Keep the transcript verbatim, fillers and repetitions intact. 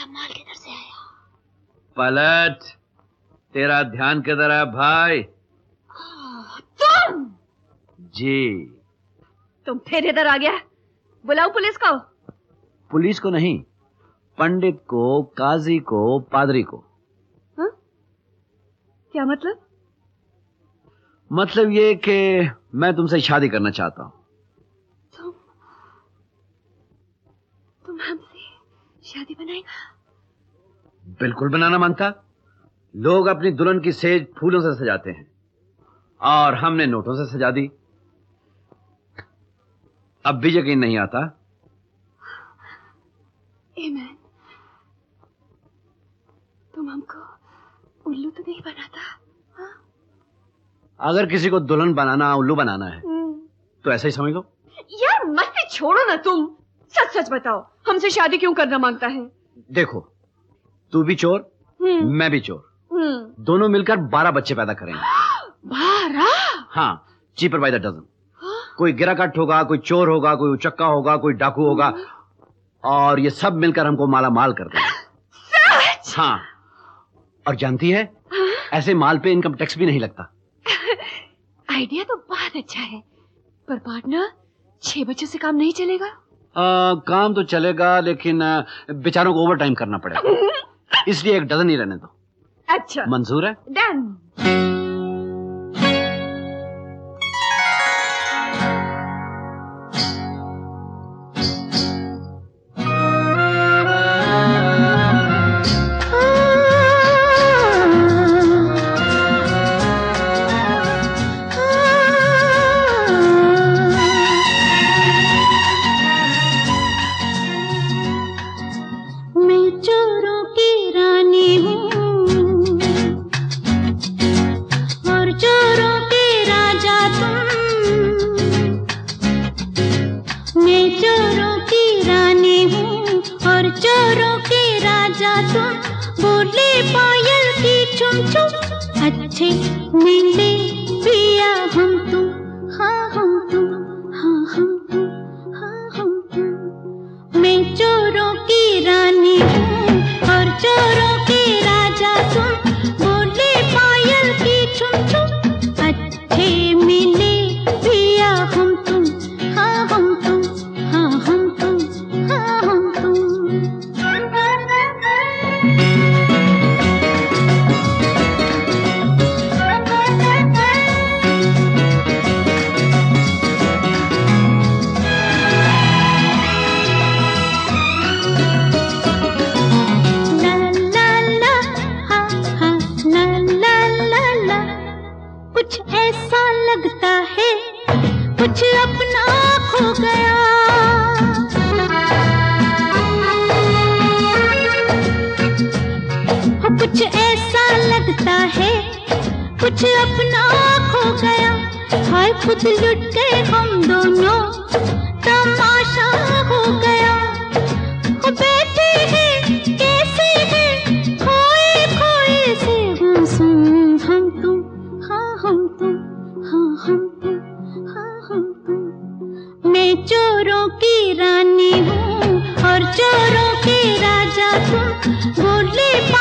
माल किधर से आया? पलट, तेरा ध्यान किधर है भाई? तुम? जी। तुम फिर इधर आ गया? बुलाओ पुलिस को। पुलिस को नहीं, पंडित को, काजी को, पादरी को। हा? क्या मतलब? मतलब ये कि मैं तुमसे शादी करना चाहता हूं। तुम तुम हमसे शादी बनाएगा? बिल्कुल बनाना मांगता। लोग अपनी दुल्हन की सेज फूलों से सजाते हैं और हमने नोटों से सजा दी। अब भी यकीन नहीं आता? एमन, तुम हमको उल्लू तो नहीं बनाता? हा? अगर किसी को दुल्हन बनाना उल्लू बनाना है तो ऐसा ही समझ लो। यार मस्ती छोड़ो ना तुम, सच सच बताओ, हमसे शादी क्यों करना मांगता है? देखो, तू भी चोर, मैं भी चोर, दोनों मिलकर बारह बच्चे पैदा करेंगे। बारह? हाँ, चीपर बाय द डजन। कोई गिराकट होगा, कोई चोर होगा, कोई उचक्का होगा, कोई डाकू होगा, और ये सब मिलकर हमको माला माल कर देंगे। सच? हाँ, और जानती है, ऐसे माल पे इनकम टैक्स भी नहीं लगता। आइडिया तो बहुत अच्छा है, पर पार्टनर, छह बच्चों से काम नहीं चलेगा? आ, काम तो चलेगा, लेकिन बेचारों को ओवर टाइम करना पड़ेगा, इसलिए एक डजन ही रहने दो। अच्छा, मंजूर है? डन। अच्छे मिले पिया हम तुम, हाँ हम तुम, हाँ हम तुम, हाँ हम तुम। मैं चोरों की रानी हूँ और चोरों के राजा तुम, बोले पायल की छुम छुम। अच्छे मिले पिया हम तुम, हाँ हम तुम, हाँ हम तुम, हाँ हम तुम। कुछ अपना खो गया, कुछ ऐसा लगता है, कुछ अपना खो गया। हाय खुद लुट गए हम दोनों, तमाशा हो गया। बैठे हैं कैसे हैं, खोए खोए से गुमसुम। हम तुम, हाँ हम तुम, हाँ हम तुम, मैं चोरों की रानी हूँ और चोरों के राजा तुम, बोले